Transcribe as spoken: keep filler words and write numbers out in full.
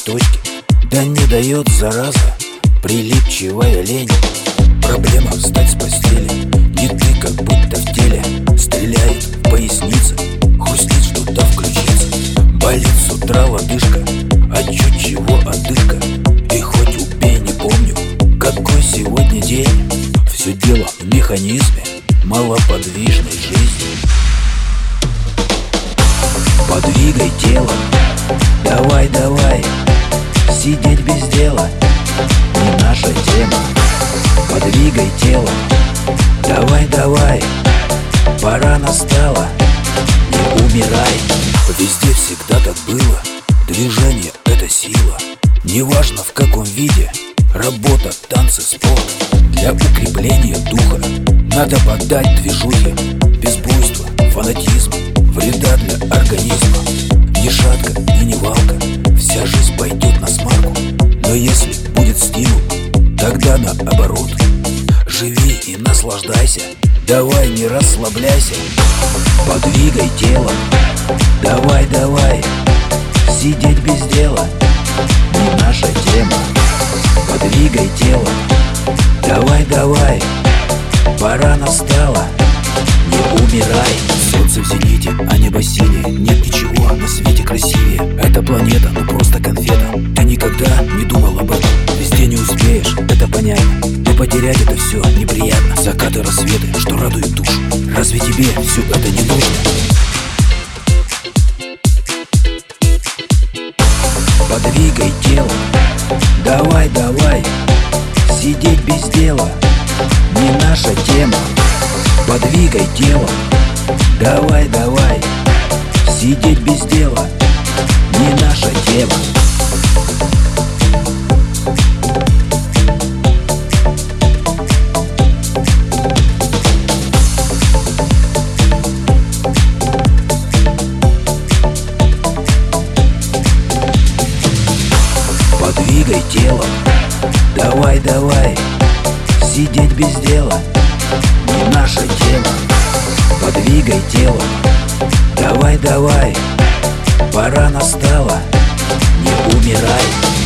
точки. Да не дает, зараза, прилипчивая лень. Проблема встать с постели, не ты как будто в теле. Стреляет в пояснице, хрустит что-то в ключице. Болит с утра лодыжка, а чуть чего одышка. И хоть убей, не помню, какой сегодня день. Все дело в механизме малоподвижной жизни. Подвигай телом, давай, давай. Сидеть без дела не наша тема. Подвигай телом, давай, давай. Пора настала, не умирай. Везде всегда так было, движение — это сила. Неважно в каком виде, работа, танцы, спорт. Для укрепления духа надо подать движухе. Без буйства, фанатизма, вреда для организма. Ни шатка и ни валка, вся жизнь пойдет на смарку. Но если будет стимул, тогда наоборот. Живи и наслаждайся, давай не расслабляйся. Подвигай телом, давай, давай. Сидеть без дела не наша тема. Подвигай телом, давай, давай. Пора настала, не умирай. Солнце в зените, а небо синее. Нет ничего на свете красивее. Эта планета, ну просто конфета. Ты никогда не думал об этом. Везде не успеешь, это понятно. Но потерять это все неприятно. Закаты, рассветы, что радует душу. Разве тебе все это не нужно? Подвигай телом, давай, давай. Сидеть без дела не наша тема. Подвигай телом, давай, давай. Сидеть без дела не наша тема. Подвигай телом, давай, давай. Сидеть без дела не наша тема. Подвигай телом, давай, давай. Пора настала, не умирай.